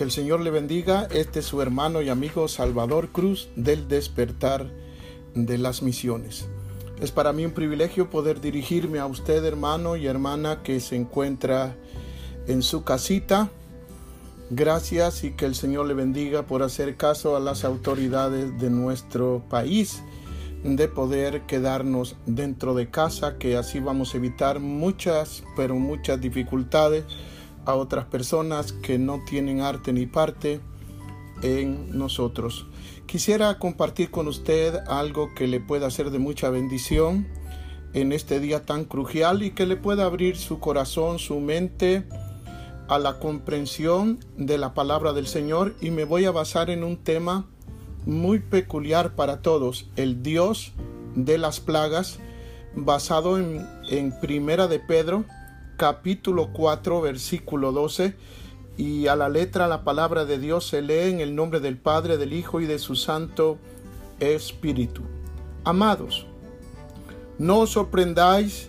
Que el Señor le bendiga. Este es su hermano y amigo Salvador Cruz del Despertar de las Misiones. Es para mí un privilegio poder dirigirme a usted, hermano y hermana, que se encuentra en su casita. Gracias y que el Señor le bendiga por hacer caso a las autoridades de nuestro país, de poder quedarnos dentro de casa, que así vamos a evitar muchas dificultades a otras personas que no tienen arte ni parte en nosotros. Quisiera compartir con usted algo que le pueda ser de mucha bendición en este día tan crucial y que le pueda abrir su corazón, su mente a la comprensión de la palabra del Señor, y me voy a basar en un tema muy peculiar para todos: el Dios de las plagas, basado en Primera de Pedro capítulo 4 versículo 12, y a la letra la palabra de Dios se lee en el nombre del Padre, del Hijo y de su Santo Espíritu. Amados, no os sorprendáis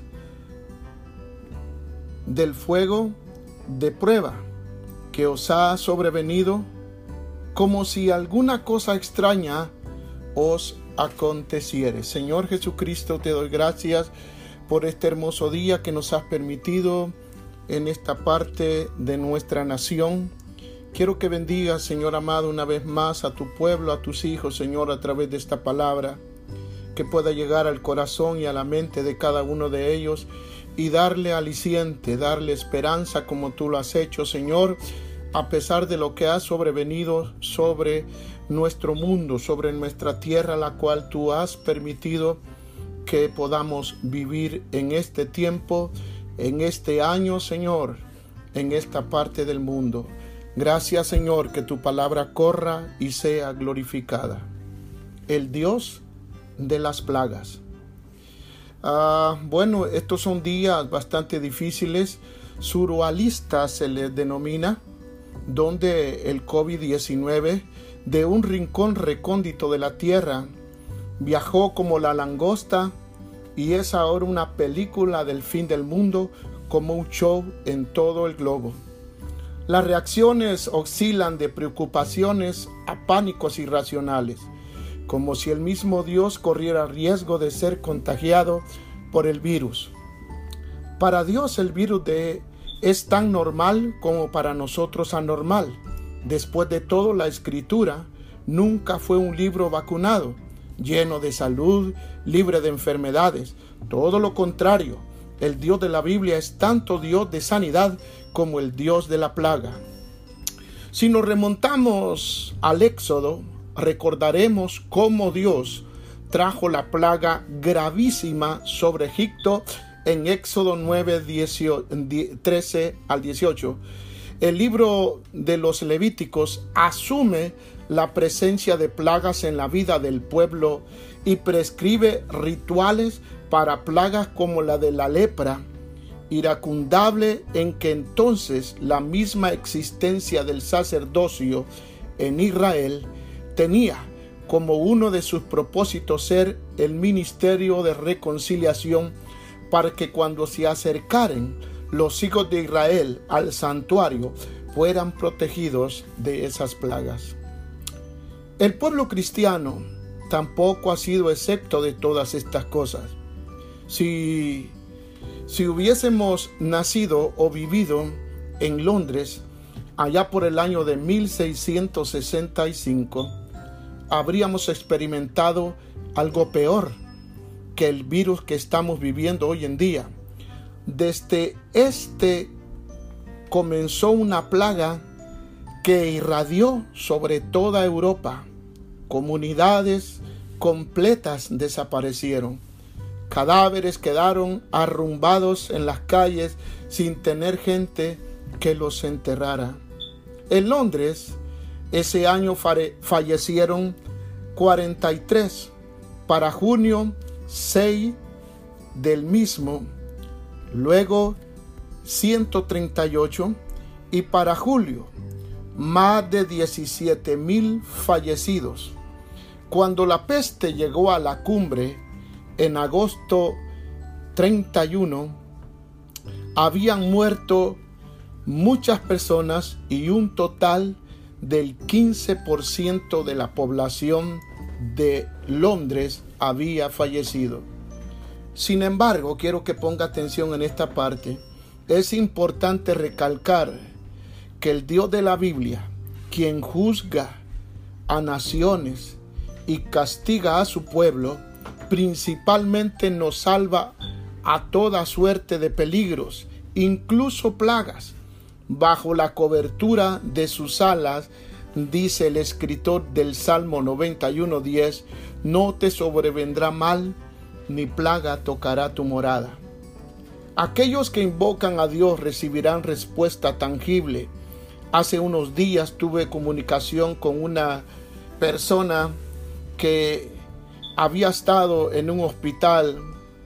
del fuego de prueba que os ha sobrevenido, como si alguna cosa extraña os aconteciere. Señor Jesucristo, te doy gracias por este hermoso día que nos has permitido en esta parte de nuestra nación. Quiero que bendigas, Señor amado, una vez más a tu pueblo, a tus hijos, Señor, a través de esta palabra, que pueda llegar al corazón y a la mente de cada uno de ellos y darle aliciente, darle esperanza como tú lo has hecho, Señor, a pesar de lo que ha sobrevenido sobre nuestro mundo, sobre nuestra tierra, la cual tú has permitido que podamos vivir en este tiempo, en este año, Señor, en esta parte del mundo. Gracias, Señor, que tu palabra corra y sea glorificada. El Dios de las plagas. Bueno, estos son días bastante difíciles. Surrealistas se les denomina, donde el COVID-19 de un rincón recóndito de la tierra viajó como la langosta y es ahora una película del fin del mundo, como un show en todo el globo. Las reacciones oscilan de preocupaciones a pánicos irracionales, como si el mismo Dios corriera riesgo de ser contagiado por el virus. Para Dios el virus es tan normal como para nosotros anormal. Después de todo, la Escritura nunca fue un libro vacunado, lleno de salud, libre de enfermedades. Todo lo contrario, el Dios de la Biblia es tanto Dios de sanidad como el Dios de la plaga. Si nos remontamos al Éxodo, recordaremos cómo Dios trajo la plaga gravísima sobre Egipto en Éxodo 9, 13 al 18. El libro de los Levíticos asume la presencia de plagas en la vida del pueblo y prescribe rituales para plagas como la de la lepra, iracundable en que entonces la misma existencia del sacerdocio en Israel tenía como uno de sus propósitos ser el ministerio de reconciliación, para que cuando se acercaren los hijos de Israel al santuario fueran protegidos de esas plagas. El pueblo cristiano tampoco ha sido excepto de todas estas cosas. Si hubiésemos nacido o vivido en Londres allá por el año de 1665, habríamos experimentado algo peor que el virus que estamos viviendo hoy en día. Desde comenzó una plaga que irradió sobre toda Europa. Comunidades completas desaparecieron. Cadáveres quedaron arrumbados en las calles sin tener gente que los enterrara. En Londres, ese año fallecieron 43. Para junio, 6 del mismo. Luego, 138. Y para julio, más de 17,000 fallecidos. Cuando la peste llegó a la cumbre, en agosto 31, habían muerto muchas personas y un total del 15% de la población de Londres había fallecido. Sin embargo, quiero que ponga atención en esta parte. Es importante recalcar que el Dios de la Biblia, quien juzga a naciones y castiga a su pueblo, principalmente nos salva a toda suerte de peligros, incluso plagas. Bajo la cobertura de sus alas, dice el escritor del Salmo 91:10, no te sobrevendrá mal, ni plaga tocará tu morada. Aquellos que invocan a Dios recibirán respuesta tangible. Hace unos días tuve comunicación con una persona que había estado en un hospital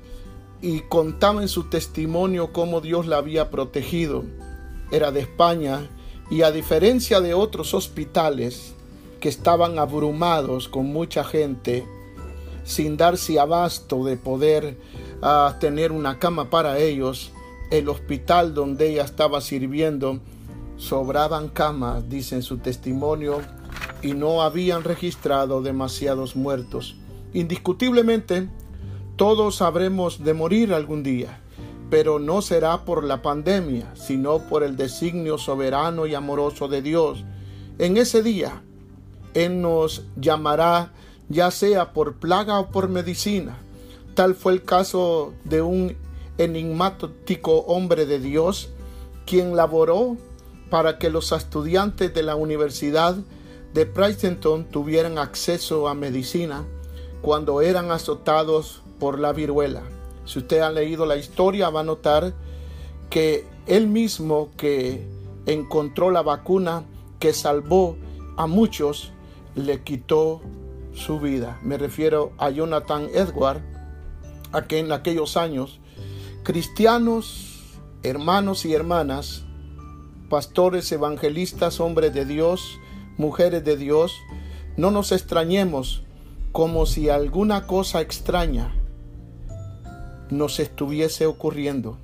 y contaba en su testimonio cómo Dios la había protegido. Era de España y, a diferencia de otros hospitales que estaban abrumados con mucha gente, sin darse abasto de poder tener una cama para ellos, el hospital donde ella estaba sirviendo sobraban camas, dice en su testimonio, y no habían registrado demasiados muertos. Indiscutiblemente, todos habremos de morir algún día, pero no será por la pandemia, sino por el designio soberano y amoroso de Dios. En ese día, Él nos llamará, ya sea por plaga o por medicina. Tal fue el caso de un enigmático hombre de Dios, quien laboró para que los estudiantes de la Universidad de Princeton tuvieran acceso a medicina cuando eran azotados por la viruela. Si usted ha leído la historia, va a notar que él mismo, que encontró la vacuna que salvó a muchos, le quitó su vida. Me refiero a Jonathan Edwards, a que en aquellos años, cristianos, hermanos y hermanas, pastores, evangelistas, hombres de Dios, mujeres de Dios, no nos extrañemos como si alguna cosa extraña nos estuviese ocurriendo.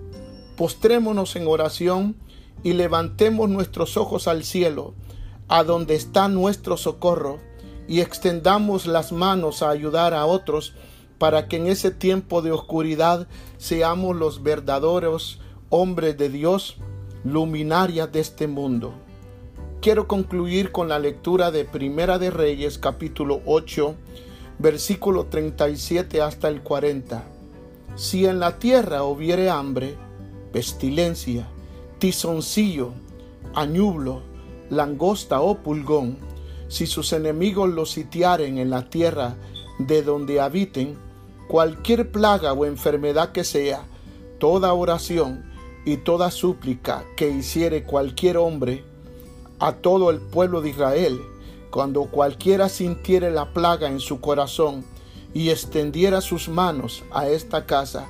Postrémonos en oración y levantemos nuestros ojos al cielo, a donde está nuestro socorro, y extendamos las manos a ayudar a otros para que en ese tiempo de oscuridad seamos los verdaderos hombres de Dios, luminarias de este mundo. Quiero concluir con la lectura de Primera de Reyes, capítulo 8, versículo 37 hasta el 40. Si en la tierra hubiere hambre, pestilencia, tizoncillo, añublo, langosta o pulgón, si sus enemigos los sitiaren en la tierra de donde habiten, cualquier plaga o enfermedad que sea, toda oración y toda súplica que hiciere cualquier hombre a todo el pueblo de Israel, cuando cualquiera sintiere la plaga en su corazón y extendiera sus manos a esta casa,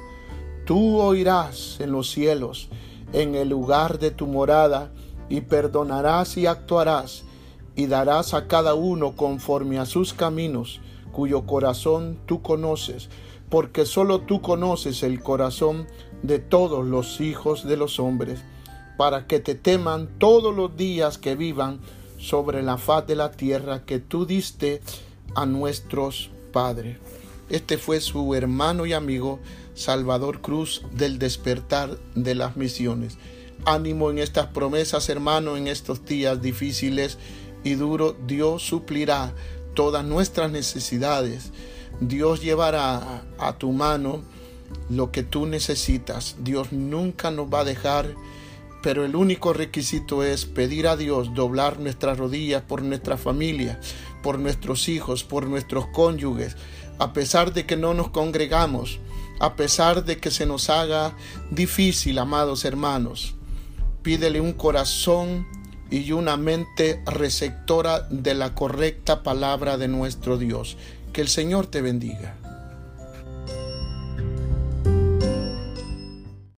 tú oirás en los cielos, en el lugar de tu morada, y perdonarás y actuarás, y darás a cada uno conforme a sus caminos, cuyo corazón tú conoces, porque solo tú conoces el corazón de todos los hijos de los hombres, para que te teman todos los días que vivan sobre la faz de la tierra que tú diste a nuestros padres. Este fue su hermano y amigo Salvador Cruz, del Despertar de las Misiones. Ánimo en estas promesas, hermano, en estos días difíciles y duros. Dios suplirá todas nuestras necesidades. Dios llevará a tu mano lo que tú necesitas. Dios nunca nos va a dejar, pero el único requisito es pedir a Dios, doblar nuestras rodillas por nuestra familia, por nuestros hijos, por nuestros cónyuges, a pesar de que no nos congregamos, a pesar de que se nos haga difícil, amados hermanos. Pídele un corazón y una mente receptora de la correcta palabra de nuestro Dios. Que el Señor te bendiga.